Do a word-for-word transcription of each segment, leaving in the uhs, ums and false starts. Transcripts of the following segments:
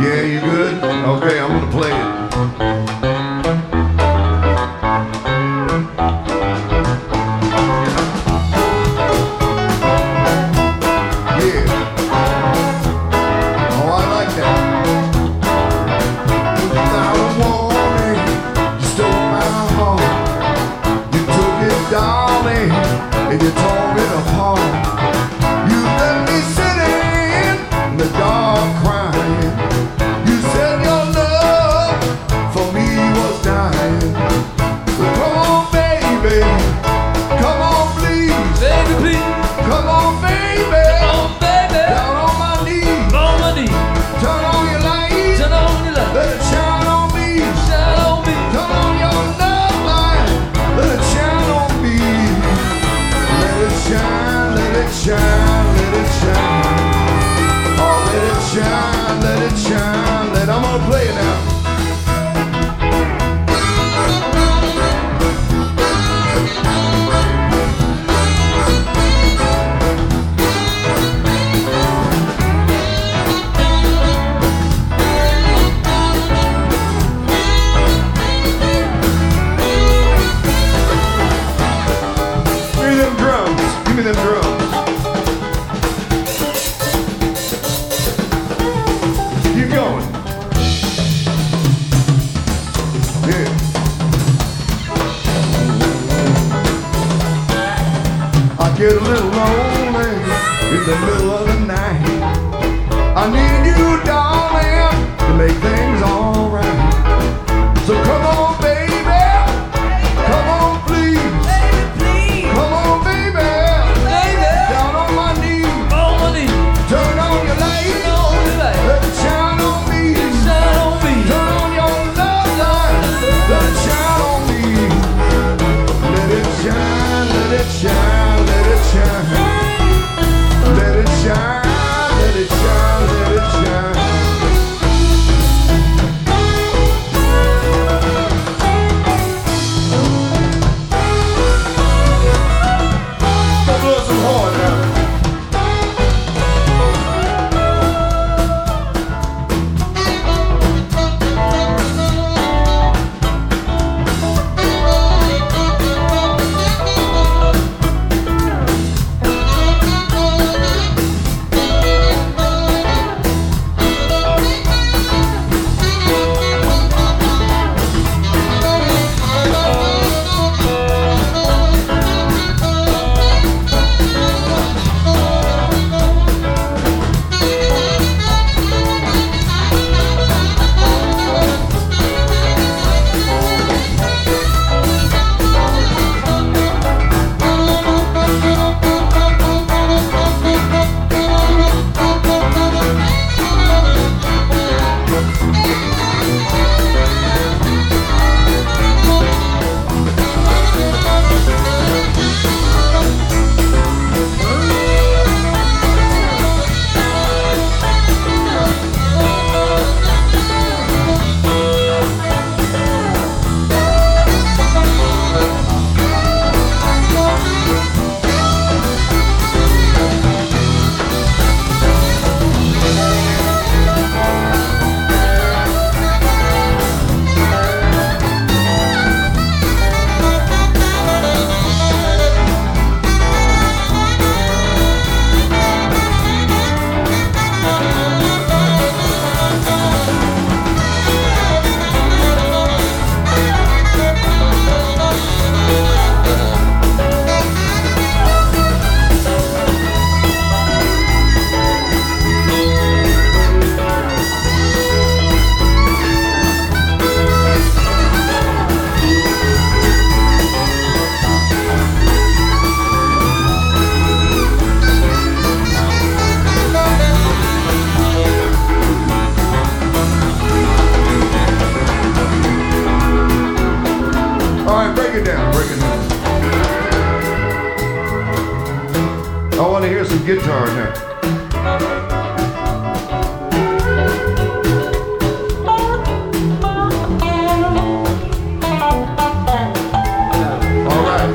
Yeah, you good? Okay, I'm gonna play it. And you tore it apart. You left me sitting in the dark crying. You said your love for me was dying. So come on, baby, come on, please, baby, please, come on, baby, come on, baby, down on my knees, on my knees. Turn on your light, turn on your light, let it shine on me, shine on me. Turn on your love light, let it shine on me. Let it shine, let it shine, let it shine. Oh, let it shine, let it shine. Let I'm gonna play it now. Give me them drums. Give me them drums. Keep going. Yeah. I get a little lonely in the middle of the night. I need you, darling, to make things alright. So come on, baby. Come on, please. Come on, baby. Down on my knees. Turn on your light. Let it shine on me. Turn on your love light. Let it shine on me. Let it shine, let it shine, let it shine. Let it shine, let it shine, let it shine. Go blow some horn now. Break it down, break it down. I want to hear some guitar now. All right.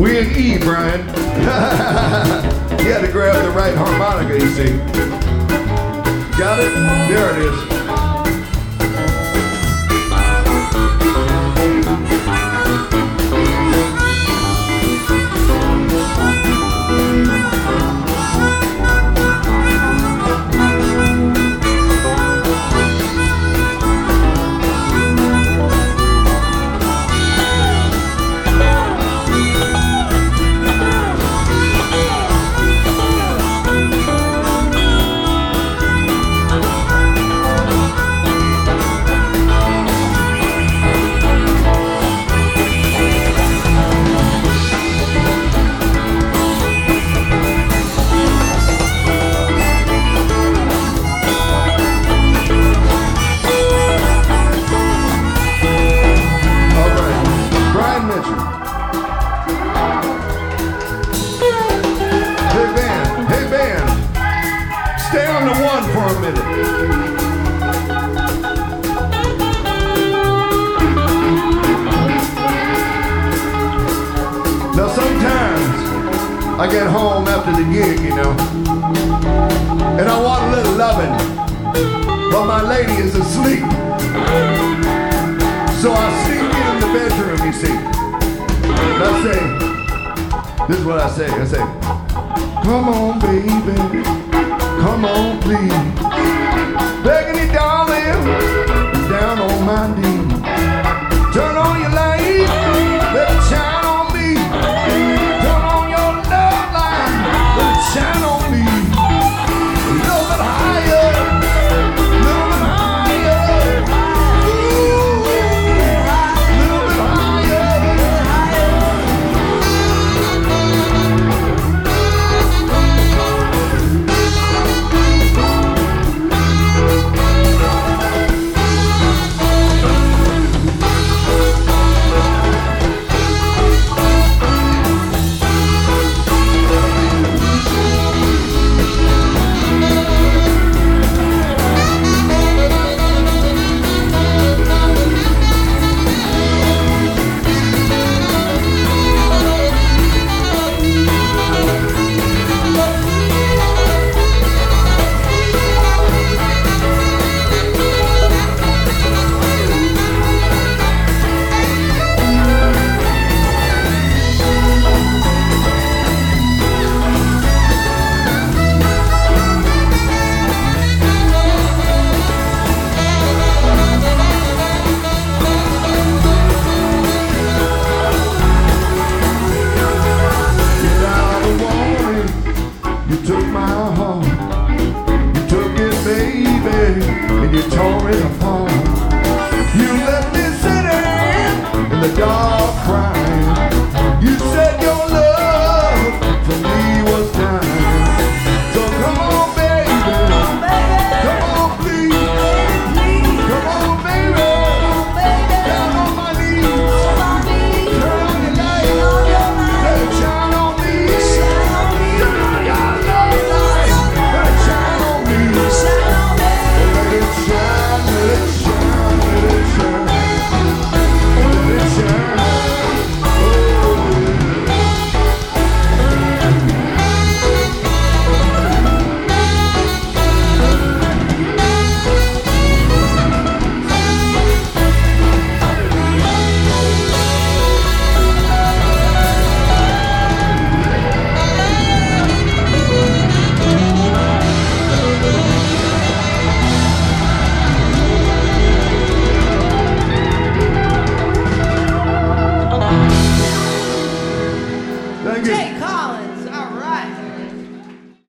We in E, Brian. You had to grab the right harmonica, you see. Got it? There it is. Stay on the one for a minute. Now sometimes I get home after the gig, you know, and I want a little loving, but my lady is asleep. So I sneak in the bedroom, you see. And I say, this is what I say, I say, come on, baby. Come on, please. Begging you, darling, down on my knees.